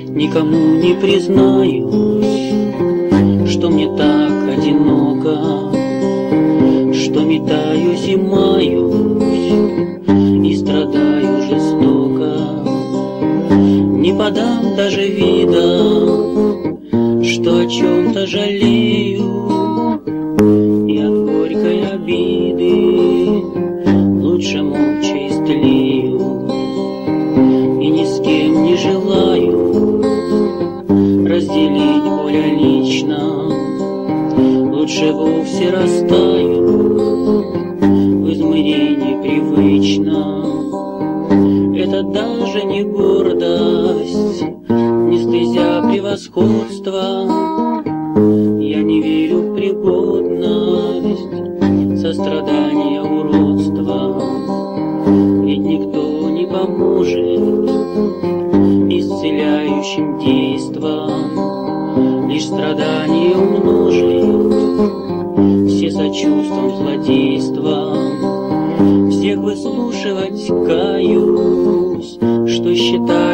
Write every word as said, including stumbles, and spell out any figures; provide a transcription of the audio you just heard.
никому не признаюсь, что мне так одиноко, что метаюсь и маюсь, и страдаю жестоко. Не подам даже вида, что о чем-то жалею, и от горькой обиды лучше молча истлею, и ни с кем не желаю разделить боль лично, лучше вовсе растаю в измырении привычно. Это даже не гордость, не стыдя превосходства, я не верю в пригодность сострадания уродства. Ведь никто не поможет исцеляющим действам, лишь страдания умножит все сочувством злодейством. Всех выслушивать каюсь, что считаю